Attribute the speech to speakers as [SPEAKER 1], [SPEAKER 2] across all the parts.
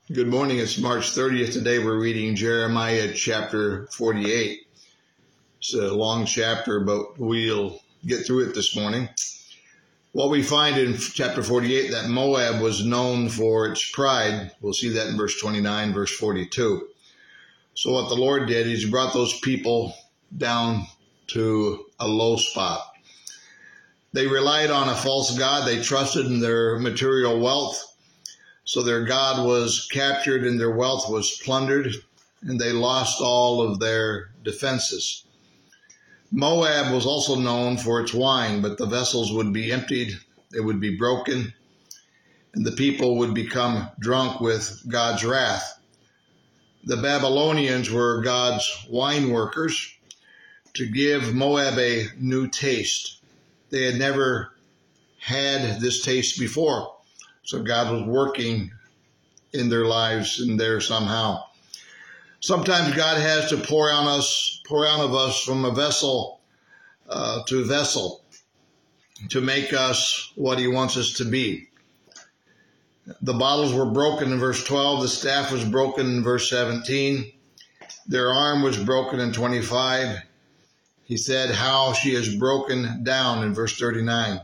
[SPEAKER 1] Good morning. It's March 30th. Today we're reading Jeremiah chapter 48. It's a long chapter, but we'll get through it this morning. What we find in chapter 48, that Moab was known for its pride. We'll see that in verse 29, verse 42. So what the Lord did is he brought those people down to a low spot. They relied on a false god. They trusted in their material wealth. So their God was captured and their wealth was plundered, and they lost all of their defenses. Moab was also known for its wine, but the vessels would be emptied, they would be broken, and the people would become drunk with God's wrath. The Babylonians were God's wine workers to give Moab a new taste. They had never had this taste before. So God was working in their lives and there somehow. Sometimes God has to pour out of us from a vessel to vessel to make us what he wants us to be. The bottles were broken in verse 12. The staff was broken in verse 17. Their arm was broken in 25. He said how she is broken down in verse 39.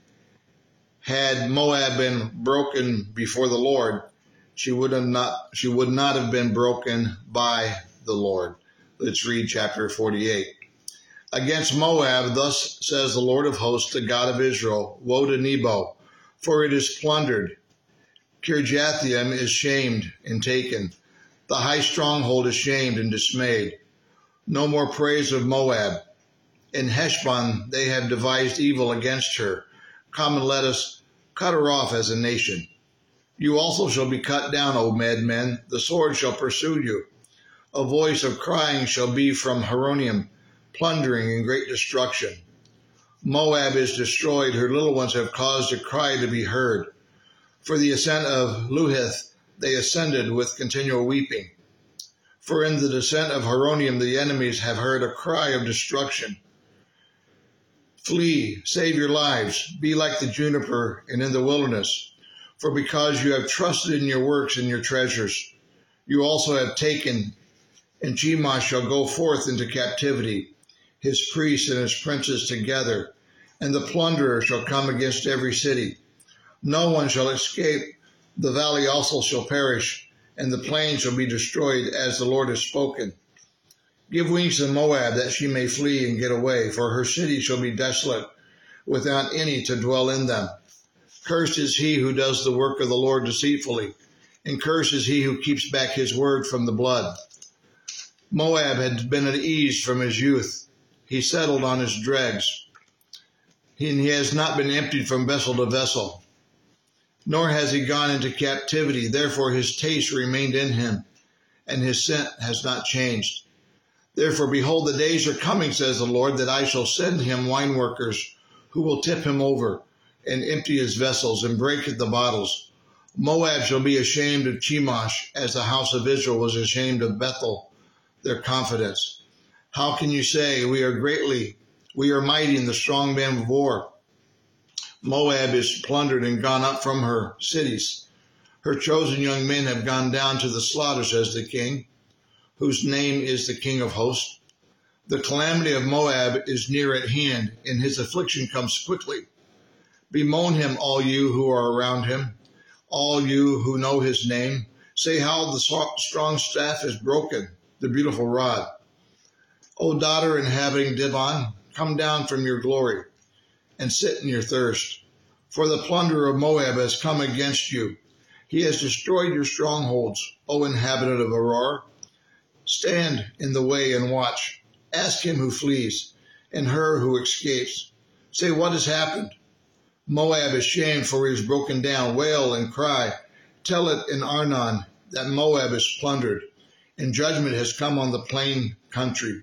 [SPEAKER 1] Had Moab been broken before the Lord, she would not have been broken by the Lord. Let's read chapter 48. Against Moab, thus says the Lord of hosts, the God of Israel, woe to Nebo, for it is plundered. Kirjathaim is shamed and taken. The high stronghold is shamed and dismayed. No more praise of Moab. In Heshbon they have devised evil against her. Come and let us cut her off as a nation. You also shall be cut down, O madmen. The sword shall pursue you. A voice of crying shall be from Horonaim, plundering and great destruction. Moab is destroyed. Her little ones have caused a cry to be heard. For the ascent of Luhith they ascended with continual weeping. For in the descent of Horonaim the enemies have heard a cry of destruction. Flee, save your lives, be like the juniper and in the wilderness. For because you have trusted in your works and your treasures, you also have taken, and Chemosh shall go forth into captivity, his priests and his princes together, and the plunderer shall come against every city. No one shall escape, the valley also shall perish, and the plain shall be destroyed, as the Lord has spoken. Give wings to Moab, that she may flee and get away, for her city shall be desolate, without any to dwell in them. Cursed is he who does the work of the Lord deceitfully, and cursed is he who keeps back his word from the blood. Moab had been at ease from his youth. He settled on his dregs. He has not been emptied from vessel to vessel, nor has he gone into captivity. Therefore his taste remained in him, and his scent has not changed. Therefore, behold, the days are coming, says the Lord, that I shall send him wine workers who will tip him over and empty his vessels and break the bottles. Moab shall be ashamed of Chemosh, as the house of Israel was ashamed of Bethel, their confidence. How can you say, we are mighty in the strong men of war? Moab is plundered and gone up from her cities. Her chosen young men have gone down to the slaughter, says the king, whose name is the King of hosts. The calamity of Moab is near at hand, and his affliction comes quickly. Bemoan him, all you who are around him, all you who know his name. Say how the strong staff is broken, the beautiful rod. O daughter inhabiting Dibon, come down from your glory, and sit in your thirst. For the plunderer of Moab has come against you. He has destroyed your strongholds, O inhabitant of Aurora. Stand in the way and watch. Ask him who flees, and her who escapes. Say, what has happened? Moab is shamed, for he is broken down. Wail and cry. Tell it in Arnon that Moab is plundered, and judgment has come on the plain country.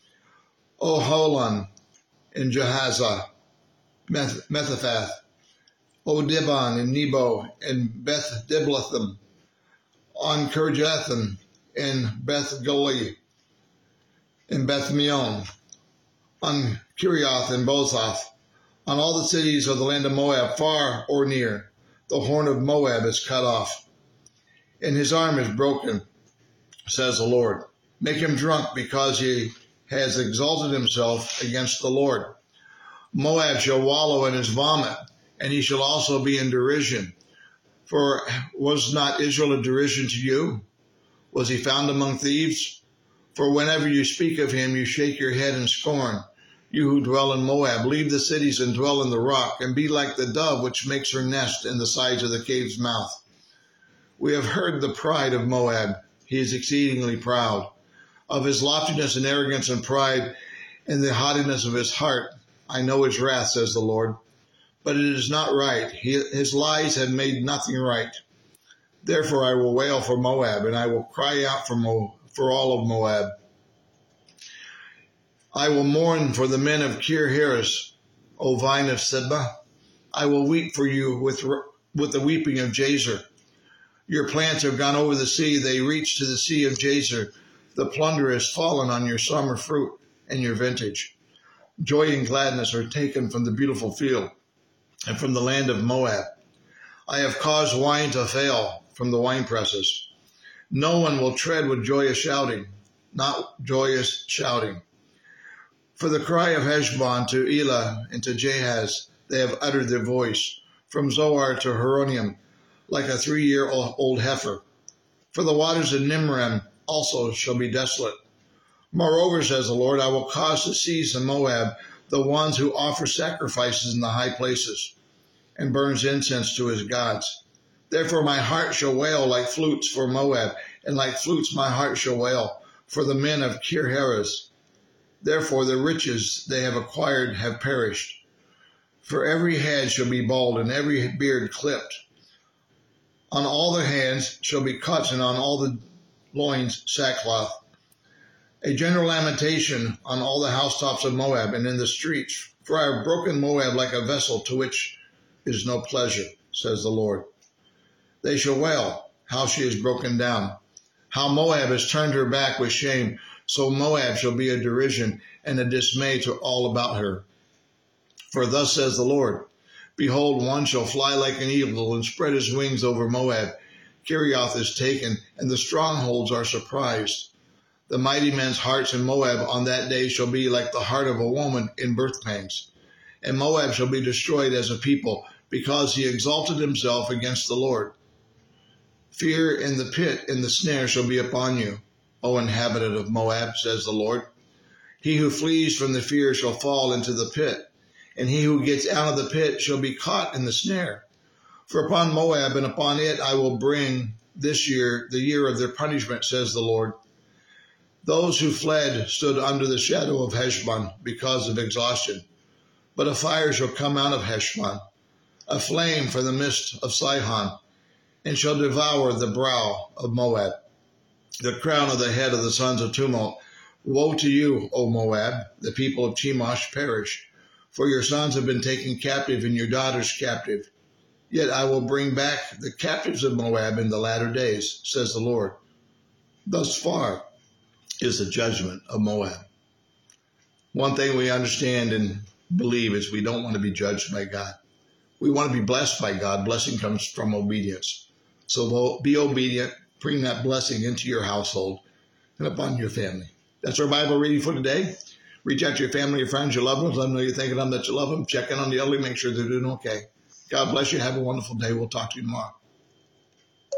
[SPEAKER 1] O Holon and Jahazah, Metaphath, O Dibon and Nebo and Beth Diblathim, on Kirjathaim and Beth Goli and Beth Meon, on Kirioth and Bozoth, on all the cities of the land of Moab, far or near. The horn of Moab is cut off. and his arm is broken, says the Lord. Make him drunk because he has exalted himself against the Lord. Moab shall wallow in his vomit, and he shall also be in derision. For was not Israel a derision to you? Was he found among thieves? For whenever you speak of him, you shake your head in scorn. You who dwell in Moab, leave the cities and dwell in the rock, and be like the dove which makes her nest in the sides of the cave's mouth. We have heard the pride of Moab. He is exceedingly proud. Of his loftiness and arrogance and pride and the haughtiness of his heart, I know his wrath, says the Lord. But it is not right. His lies have made nothing right. Therefore I will wail for Moab, and I will cry out for all of Moab. I will mourn for the men of Kir-Heres, O vine of Sibmah. I will weep for you with the weeping of Jazer. Your plants have gone over the sea. They reach to the sea of Jazer. The plunder has fallen on your summer fruit and your vintage. Joy and gladness are taken from the beautiful field and from the land of Moab. I have caused wine to fail from the winepresses. No one will tread with joyous shouting, not joyous shouting. For the cry of Heshbon to Elah and to Jahaz, they have uttered their voice, from Zoar to Horonim, like a 3-year-old heifer. For the waters of Nimrim also shall be desolate. Moreover, says the Lord, I will cause to cease in Moab the ones who offer sacrifices in the high places and burns incense to his gods. Therefore my heart shall wail like flutes for Moab, and like flutes my heart shall wail for the men of Kir-Heres. Therefore the riches they have acquired have perished. For every head shall be bald, and every beard clipped. On all the hands shall be cuts, and on all the loins sackcloth. A general lamentation on all the housetops of Moab and in the streets. For I have broken Moab like a vessel to which is no pleasure, says the Lord. They shall wail, how she is broken down, how Moab has turned her back with shame. So Moab shall be a derision and a dismay to all about her. For thus says the Lord, behold, one shall fly like an eagle and spread his wings over Moab. Kirioth is taken, and the strongholds are surprised. The mighty men's hearts in Moab on that day shall be like the heart of a woman in birth pangs. And Moab shall be destroyed as a people, because he exalted himself against the Lord. Fear in the pit and the snare shall be upon you, O inhabitant of Moab, says the Lord. He who flees from the fear shall fall into the pit, and he who gets out of the pit shall be caught in the snare. For upon Moab and upon it I will bring this year the year of their punishment, says the Lord. Those who fled stood under the shadow of Heshbon because of exhaustion. But a fire shall come out of Heshbon, a flame from the midst of Sihon, and shall devour the brow of Moab, the crown of the head of the sons of tumult. Woe to you, O Moab, the people of Chemosh perish, for your sons have been taken captive and your daughters captive. Yet I will bring back the captives of Moab in the latter days, says the Lord. Thus far is the judgment of Moab. One thing we understand and believe is we don't want to be judged by God. We want to be blessed by God. Blessing comes from obedience. So be obedient. Bring that blessing into your household and upon your family. That's our Bible reading for today. Reach out to your family, your friends, your loved ones. Let them know you're thinking of them, that you love them. Check in on the elderly. Make sure they're doing okay. God bless you. Have a wonderful day. We'll talk to you tomorrow.